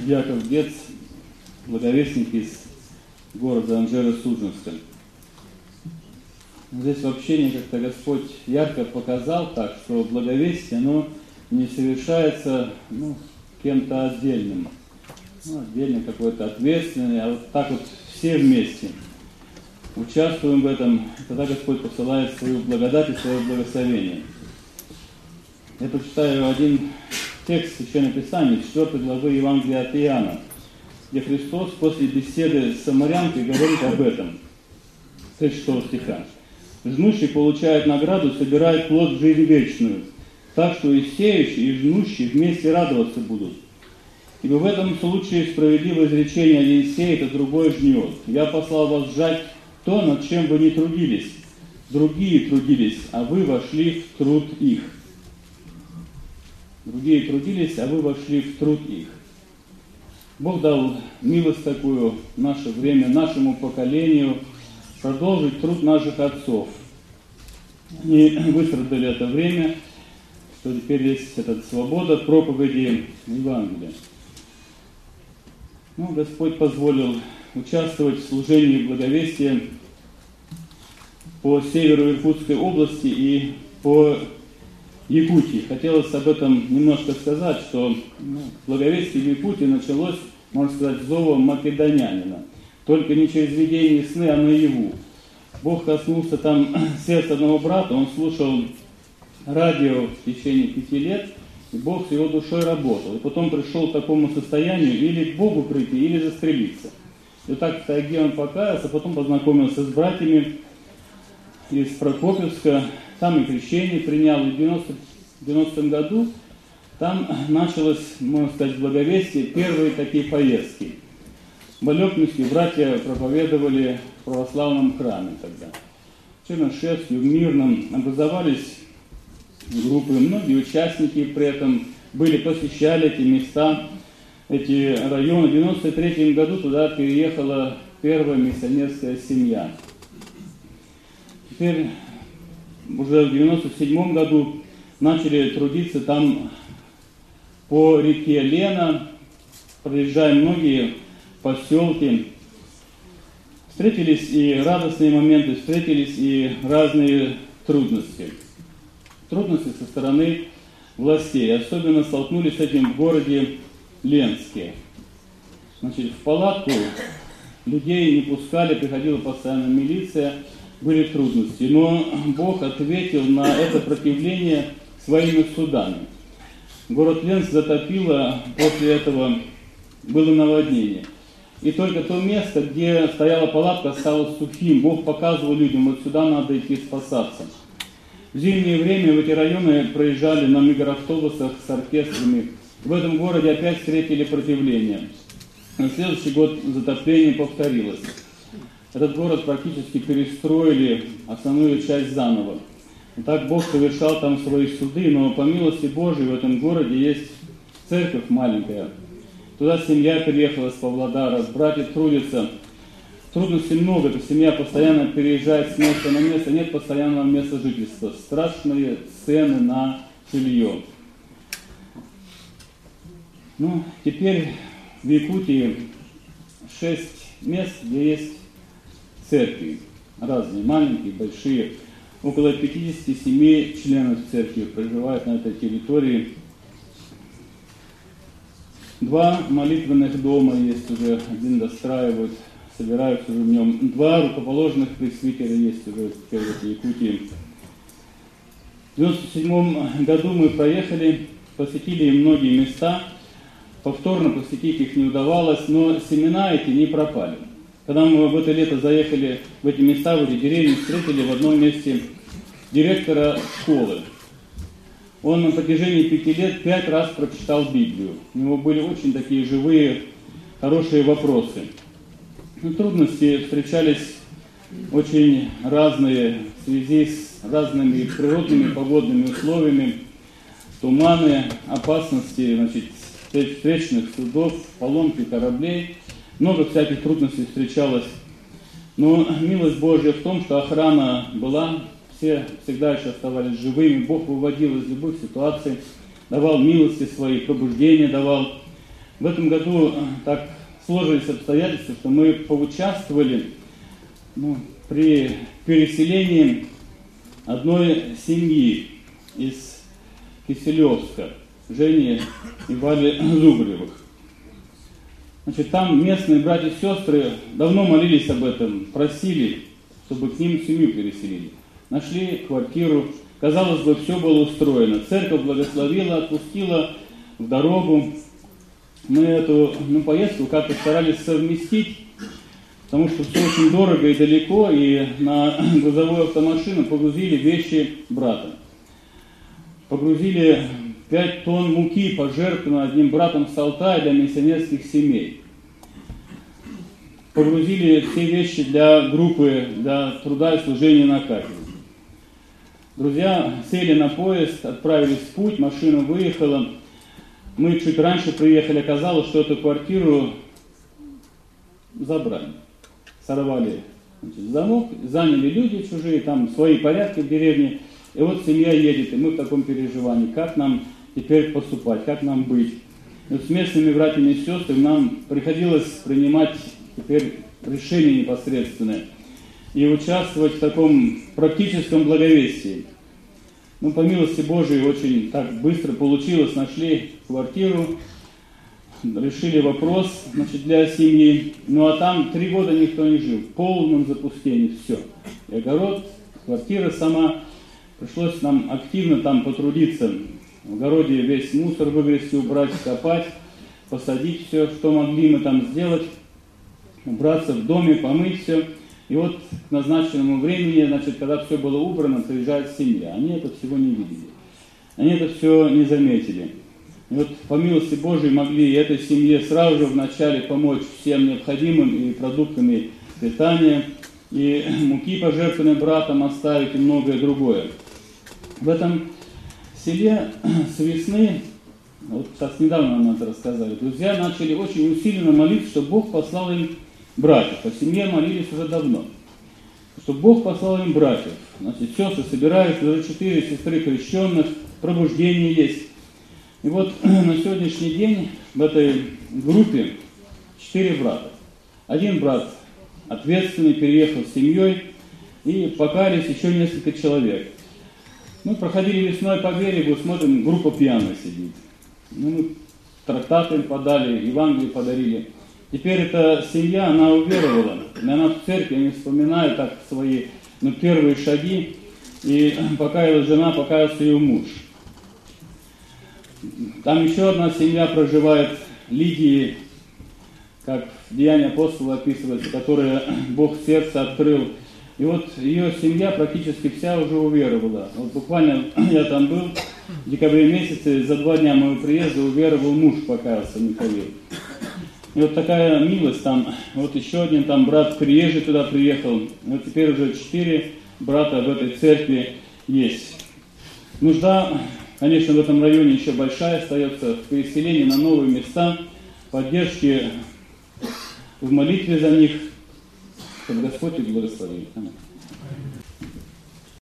Яков Гец, благовестник из города Анжеро-Судженска. Здесь в общении как-то Господь ярко показал так, что благовестие, оно не совершается кем-то отдельным, отдельно какой-то ответственный, а вот так вот все вместе участвуем в этом, тогда Господь посылает свою благодать и свое благословение. Я прочитаю один текст Священного Писания, 4 главы Евангелия от Иоанна, где Христос после беседы с самарянкой говорит об этом, 36 стиха. «Жнущий получает награду, собирает плод в жизнь вечную, так что и сеющий, и жнущий вместе радоваться будут. Ибо в этом случае справедливое изречение: один сеет, а другой жнет. Я послал вас жать то, над чем вы не трудились. Другие трудились, а вы вошли в труд их». Другие трудились, а вы вошли в труд их. Бог дал милость такую в наше время, нашему поколению, продолжить труд наших отцов. Они выстрадали это время, что теперь есть эта свобода проповеди Евангелия. Господь позволил участвовать в служении благовестия по северу Иркутской области и по Якутии. Хотелось об этом немножко сказать, что благовестие в Якутии началось, можно сказать, зовом македонянина. Только не через видение и сны, а наяву. Бог коснулся там сердца одного брата, он слушал радио в течение 5 лет, и Бог с его душой работал. И потом пришел к такому состоянию или к Богу прийти, или застрелиться. И так в тайге он покаялся, потом познакомился с братьями из Прокопьевска, там и крещение принял. И в 90-м году там началось, можно сказать, благовестие, первые такие поездки. В Балёкминске братья проповедовали в православном храме тогда. В Чернышевске, в Мирном образовались группы, многие участники при этом были, посещали эти места, эти районы. В 93 году туда переехала первая миссионерская семья. Теперь уже в 97 году начали трудиться там по реке Лена, проезжая многие поселки. Встретились и радостные моменты, встретились и разные трудности. Трудности со стороны властей. Особенно столкнулись с этим в городе Ленске. В палатку людей не пускали, приходила постоянно милиция, были трудности. Но Бог ответил на это противление своими судами. Город Ленск затопило, после этого было наводнение. И только то место, где стояла палатка, осталось сухим. Бог показывал людям: вот сюда надо идти спасаться. В зимнее время в эти районы проезжали на микроавтобусах с оркестрами. В этом городе опять встретили противление. На следующий год затопление повторилось. Этот город практически перестроили, основную часть заново. И так Бог совершал там свои суды, но по милости Божией в этом городе есть церковь маленькая. Туда семья переехала с Павлодара, братья трудятся. Трудностей много, эта семья постоянно переезжает с места на место, нет постоянного места жительства. Страшные цены на жилье. Теперь в Якутии 6 мест, где есть церкви. Разные, маленькие, большие. Около 57 членов церкви проживают на этой территории. 2 молитвенных дома есть уже, один достраивают, собираются уже в нем. 2 рукоположенных пресвитера есть уже теперь в Якутии. В 1997 году мы проехали, посетили многие места. Повторно посетить их не удавалось, но семена эти не пропали. Когда мы в это лето заехали в эти места, в эти деревни, встретили в одном месте директора школы. Он на протяжении 5 лет 5 раз прочитал Библию. У него были очень такие живые, хорошие вопросы. Трудности встречались очень разные в связи с разными природными погодными условиями. Туманы, опасности, встречных судов, поломки кораблей. Много всяких трудностей встречалось. Но милость Божья в том, что охрана была, все всегда еще оставались живыми. Бог выводил из любых ситуаций, давал милости свои, пробуждение давал. В этом году так сложились обстоятельства, что мы поучаствовали при переселении одной семьи из Киселевска, Жени и Вали Зубаревых. Значит, там местные братья и сестры давно молились об этом, просили, чтобы к ним семью переселили. Нашли квартиру, казалось бы, все было устроено. Церковь благословила, отпустила в дорогу. Мы эту поездку как-то старались совместить, потому что все очень дорого и далеко, и на грузовую автомашину погрузили вещи брата. Погрузили 5 тонн муки, пожертвованной одним братом с Алтая для миссионерских семей. Погрузили все вещи для группы, для труда и служения на кафедре. Друзья сели на поезд, отправились в путь, машина выехала. Мы чуть раньше приехали, оказалось, что эту квартиру забрали. Сорвали замок, заняли люди чужие, там свои порядки в деревне. И вот семья едет, и мы в таком переживании, как нам теперь поступать, как нам быть. И вот с местными братьями и сестрами нам приходилось принимать теперь решение непосредственное и участвовать в таком практическом благовестии. По милости Божией очень так быстро получилось, нашли квартиру, решили вопрос, для семьи. А там 3 года никто не жил, в полном запустении, все. И огород, квартира сама. Пришлось нам активно там потрудиться. В огороде весь мусор выгрести, убрать, копать, посадить все, что могли мы там сделать. Убраться в доме, помыть все. И вот к назначенному времени, когда все было убрано, приезжает семья. Они это всего не видели. Они это все не заметили. И вот по милости Божией могли этой семье сразу же вначале помочь всем необходимым и продуктами питания, и муки, пожертвованной братом, оставить, и многое другое. В этом селе с весны, вот сейчас недавно нам это рассказали, друзья начали очень усиленно молиться, чтобы Бог послал им братьев. По семье молились уже давно, чтобы Бог послал им братьев. Сестры собираются, уже 4 сестры крещенных, пробуждение есть. И вот на сегодняшний день в этой группе 4 брата. Один брат ответственный, переехал с семьей, и покаялись еще несколько человек. Мы проходили весной по берегу, смотрим, группа пьяных сидит. Мы трактаты им подали, Евангелие подарили. Теперь эта семья, она уверовала. И она в церкви, не вспоминает так свои первые шаги. И покаялась жена, покаялся ее муж. Там еще одна семья проживает, Лидии, как в Деянии апостола описывается, которая Бог сердце открыл. И вот ее семья практически вся уже уверовала. Вот буквально я там был в декабре месяце, за 2 дня моего приезда уверовал муж, покаялся, Михаил. И вот такая милость там, вот еще один там брат приезжий туда приехал. Вот теперь уже 4 брата в этой церкви есть. Нужда, конечно, в этом районе еще большая остается, в переселении на новые места, поддержки в молитве за них, чтобы Господь их благословил.